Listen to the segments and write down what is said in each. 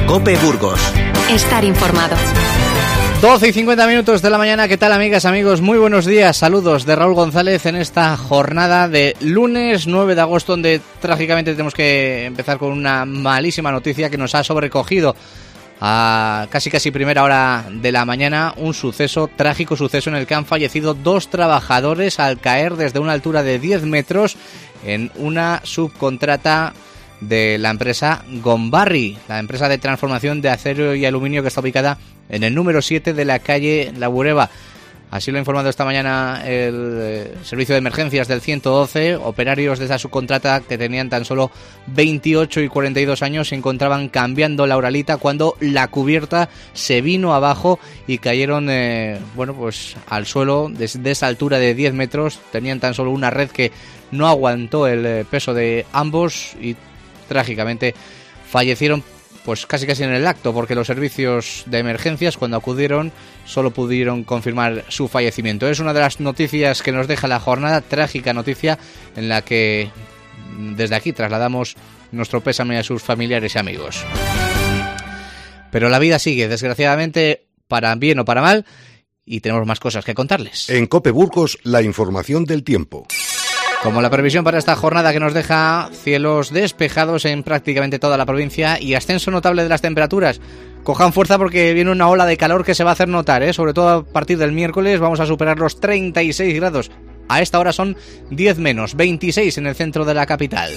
COPE Burgos. Estar informado. 12:50 de la mañana. ¿Qué tal, amigas, amigos? Muy buenos días. Saludos de Raúl González en esta jornada de lunes 9 de agosto, donde trágicamente tenemos que empezar con una malísima noticia que nos ha sobrecogido a casi primera hora de la mañana. Un trágico suceso en el que han fallecido 2 trabajadores al caer desde una altura de 10 metros en una subcontrata de la empresa Gombarri, la empresa de transformación de acero y aluminio que está ubicada en el número 7 de la calle La Bureba. Así lo ha informado esta mañana el servicio de emergencias del 112. Operarios de esa subcontrata, que tenían tan solo 28 y 42 años, se encontraban cambiando la uralita cuando la cubierta se vino abajo y cayeron al suelo desde esa altura de 10 metros. Tenían tan solo una red que no aguantó el peso de ambos y trágicamente fallecieron pues casi en el acto, porque los servicios de emergencias, cuando acudieron, solo pudieron confirmar su fallecimiento. Es una de las noticias que nos deja la jornada, trágica noticia en la que desde aquí trasladamos nuestro pésame a sus familiares y amigos. Pero la vida sigue, desgraciadamente, para bien o para mal, y tenemos más cosas que contarles. En COPE Burgos, la información del tiempo. Como la previsión para esta jornada, que nos deja cielos despejados en prácticamente toda la provincia y ascenso notable de las temperaturas. Cojan fuerza porque viene una ola de calor que se va a hacer notar, sobre todo a partir del miércoles vamos a superar los 36 grados. A esta hora son 10 menos, 26 en el centro de la capital.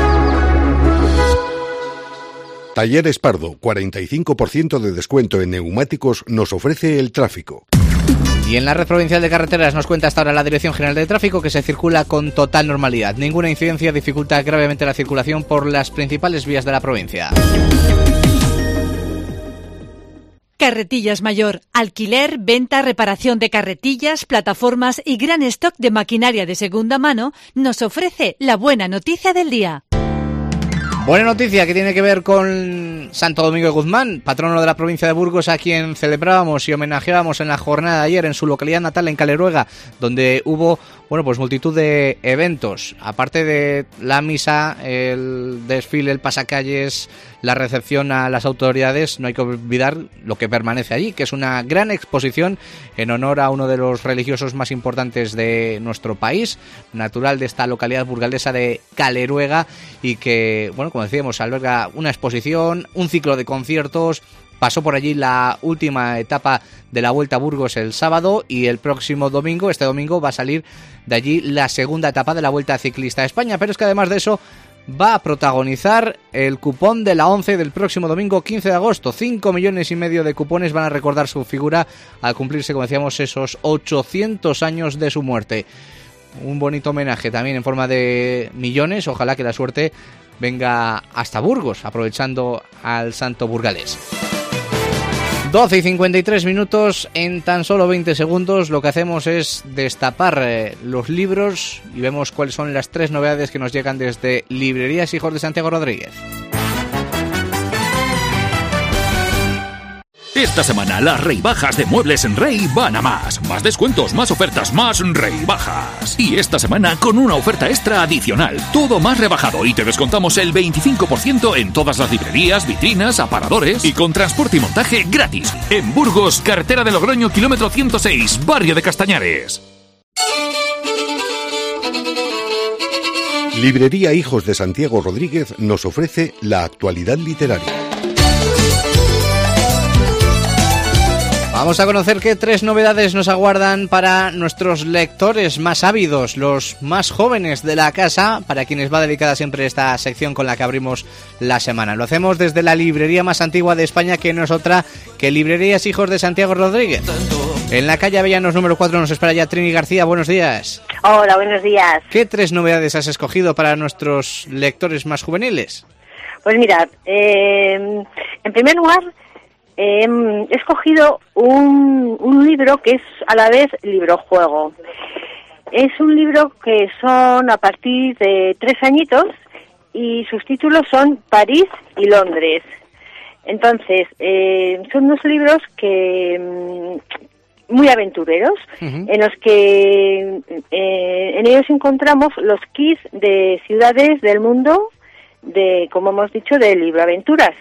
Talleres Pardo, 45% de descuento en neumáticos nos ofrece el tráfico. Y en la red provincial de carreteras nos cuenta hasta ahora la Dirección General de Tráfico que se circula con total normalidad. Ninguna incidencia dificulta gravemente la circulación por las principales vías de la provincia. Carretillas Mayor. Alquiler, venta, reparación de carretillas, plataformas y gran stock de maquinaria de segunda mano nos ofrece la buena noticia del día. Buena noticia que tiene que ver con Santo Domingo de Guzmán, patrono de la provincia de Burgos, a quien celebrábamos y homenajeábamos en la jornada de ayer en su localidad natal, en Caleruega, donde hubo multitud de eventos. Aparte de la misa, el desfile, el pasacalles, la recepción a las autoridades, no hay que olvidar lo que permanece allí, que es una gran exposición en honor a uno de los religiosos más importantes de nuestro país, natural de esta localidad burgalesa de Caleruega, y que, como decíamos, alberga una exposición, un ciclo de conciertos. Pasó por allí la última etapa de la Vuelta a Burgos el sábado, y el próximo domingo, este domingo, va a salir de allí la segunda etapa de la Vuelta Ciclista a España. Pero es que además de eso va a protagonizar el cupón de la 11 del próximo domingo 15 de agosto. 5,5 millones de cupones van a recordar su figura al cumplirse, como decíamos, esos 800 años de su muerte. Un bonito homenaje también en forma de millones. Ojalá que la suerte venga hasta Burgos, aprovechando al santo burgalés. 12:53, en tan solo 20 segundos lo que hacemos es destapar los libros y vemos cuáles son las 3 novedades que nos llegan desde Librerías Hijos de Santiago Rodríguez. Esta semana las rebajas de Muebles en Rey van a más. Más descuentos, más ofertas, más rebajas. Y esta semana con una oferta extra adicional. Todo más rebajado y te descontamos el 25% en todas las librerías, vitrinas, aparadores y con transporte y montaje gratis. En Burgos, carretera de Logroño, kilómetro 106, barrio de Castañares. Librería Hijos de Santiago Rodríguez nos ofrece la actualidad literaria. Vamos a conocer qué 3 novedades nos aguardan para nuestros lectores más ávidos, los más jóvenes de la casa, para quienes va dedicada siempre esta sección con la que abrimos la semana. Lo hacemos desde la librería más antigua de España, que no es otra que Librerías Hijos de Santiago Rodríguez. En la calle Avellanos número 4 nos espera ya Trini García. Buenos días. Hola, buenos días. ¿Qué 3 novedades has escogido para nuestros lectores más juveniles? Pues mirad, en primer lugar, he escogido un libro que es a la vez libro-juego. Es un libro que son a partir de 3 añitos y sus títulos son París y Londres. Entonces, son 2 libros que muy aventureros, en los que en ellos encontramos los kits de ciudades del mundo, de, como hemos dicho, de libroaventuras.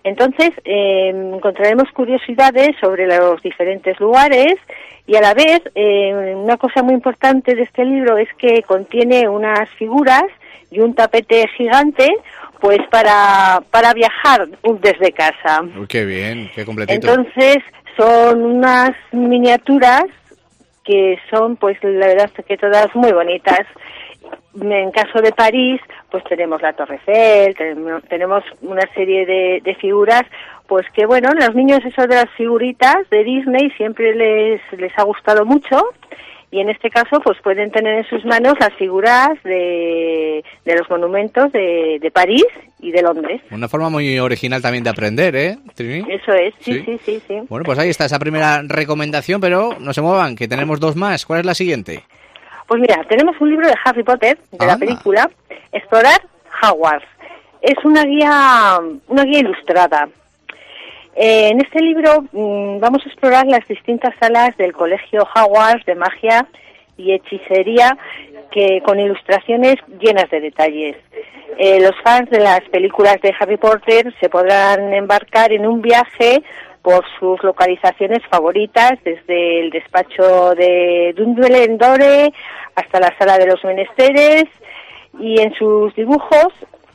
Entonces, encontraremos curiosidades sobre los diferentes lugares y a la vez, una cosa muy importante de este libro es que contiene unas figuras y un tapete gigante, pues para viajar desde casa. Uy, qué bien, qué completito. Entonces, son unas miniaturas que son, pues la verdad es que todas muy bonitas. En caso de París, pues tenemos la Torre Eiffel, tenemos una serie de figuras, pues que bueno, los niños eso de las figuritas de Disney siempre les ha gustado mucho, y en este caso pues pueden tener en sus manos las figuras de los monumentos de París y de Londres. Una forma muy original también de aprender, ¿eh, Trini? Eso es, sí. Bueno, pues ahí está esa primera recomendación, pero no se muevan, que tenemos dos más. ¿Cuál es la siguiente? Pues mira, tenemos un libro de Harry Potter, de la película, Explorar Hogwarts. Es una guía ilustrada. En este libro vamos a explorar las distintas salas del Colegio Hogwarts de magia y hechicería, que con ilustraciones llenas de detalles. Los fans de las películas de Harry Potter se podrán embarcar en un viaje por sus localizaciones favoritas, desde el despacho de Dumbledore hasta la sala de los menesteres, y en sus dibujos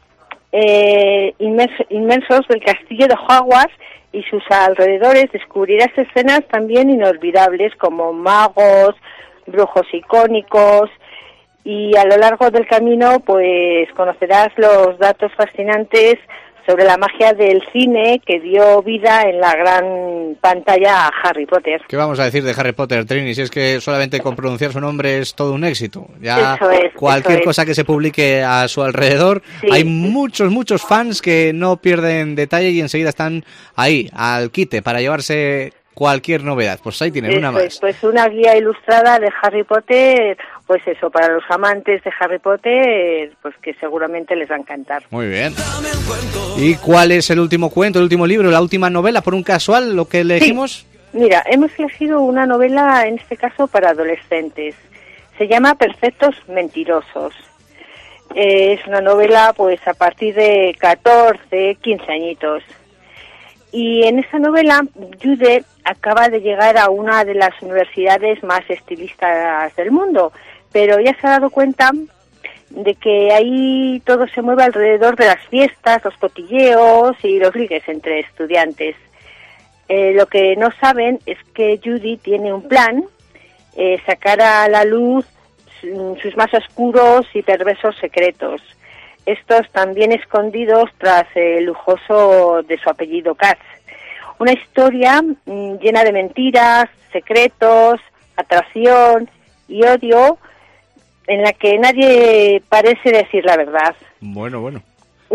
inmensos del castillo de Hogwarts y sus alrededores descubrirás escenas también inolvidables como magos, brujos icónicos, y a lo largo del camino pues conocerás los datos fascinantes sobre la magia del cine que dio vida en la gran pantalla a Harry Potter. ¿Qué vamos a decir de Harry Potter, Trini? Si es que solamente con pronunciar su nombre es todo un éxito. Ya cualquier cosa que se publique a su alrededor, hay muchos fans que no pierden detalle y enseguida están ahí, al quite, para llevarse cualquier novedad. Pues ahí tienen una más. Pues una guía ilustrada de Harry Potter, pues eso, para los amantes de Harry Potter, pues que seguramente les va a encantar. Muy bien. ¿Y cuál es el último cuento, el último libro, la última novela, por un casual, lo que elegimos? Sí. Mira, hemos elegido una novela, en este caso para adolescentes. Se llama Perfectos Mentirosos. Es una novela pues a partir de 14, 15 añitos. Y en esta novela, Jude acaba de llegar a una de las universidades más estilistas del mundo, pero ya se ha dado cuenta de que ahí todo se mueve alrededor de las fiestas, los cotilleos y los ligues entre estudiantes. Lo que no saben es que Judy tiene un plan, sacar a la luz sus más oscuros y perversos secretos. Estos también escondidos tras el lujoso de su apellido Katz. Una historia llena de mentiras, secretos, atracción y odio, en la que nadie parece decir la verdad. Bueno.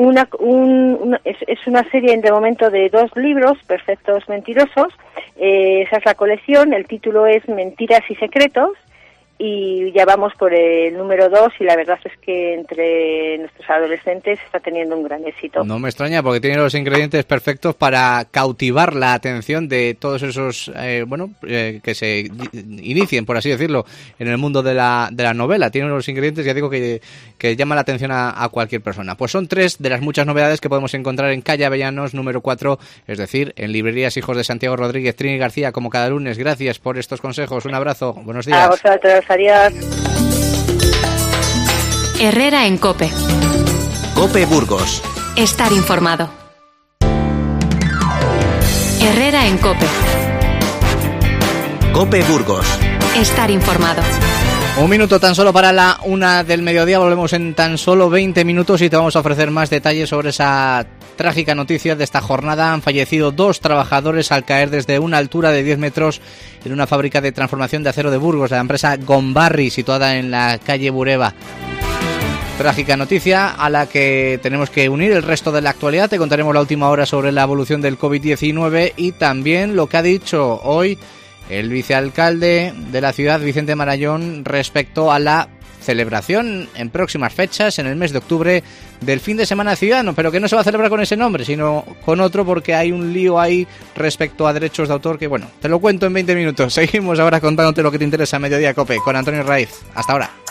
Es una serie de momento de 2 libros, Perfectos Mentirosos. Esa es la colección, el título es Mentiras y Secretos. Y ya vamos por el número 2 y la verdad es que entre nuestros adolescentes está teniendo un gran éxito. No me extraña porque tiene los ingredientes perfectos para cautivar la atención de todos esos, que se inicien, por así decirlo, en el mundo de la novela. Tiene los ingredientes, ya digo, que llaman la atención a cualquier persona. Pues son 3 de las muchas novedades que podemos encontrar en Calle Avellanos número 4, es decir, en Librerías Hijos de Santiago Rodríguez. Trini García, como cada lunes, gracias por estos consejos. Un abrazo, buenos días. A vosotros. Adiós. Herrera en COPE. COPE Burgos. Estar informado. Herrera en COPE. COPE Burgos. Estar informado. Un minuto tan solo para la 1 del mediodía, volvemos en tan solo 20 minutos y te vamos a ofrecer más detalles sobre esa trágica noticia de esta jornada. Han fallecido 2 trabajadores al caer desde una altura de 10 metros en una fábrica de transformación de acero de Burgos, de la empresa Gombarri, situada en la calle Bureba. Trágica noticia a la que tenemos que unir el resto de la actualidad. Te contaremos la última hora sobre la evolución del COVID-19 y también lo que ha dicho hoy el vicealcalde de la ciudad, Vicente Marallón, respecto a la celebración en próximas fechas, en el mes de octubre, del fin de semana ciudadano, pero que no se va a celebrar con ese nombre, sino con otro, porque hay un lío ahí respecto a derechos de autor que, bueno, te lo cuento en 20 minutos. Seguimos ahora contándote lo que te interesa a Mediodía COPE con Antonio Raiz. Hasta ahora.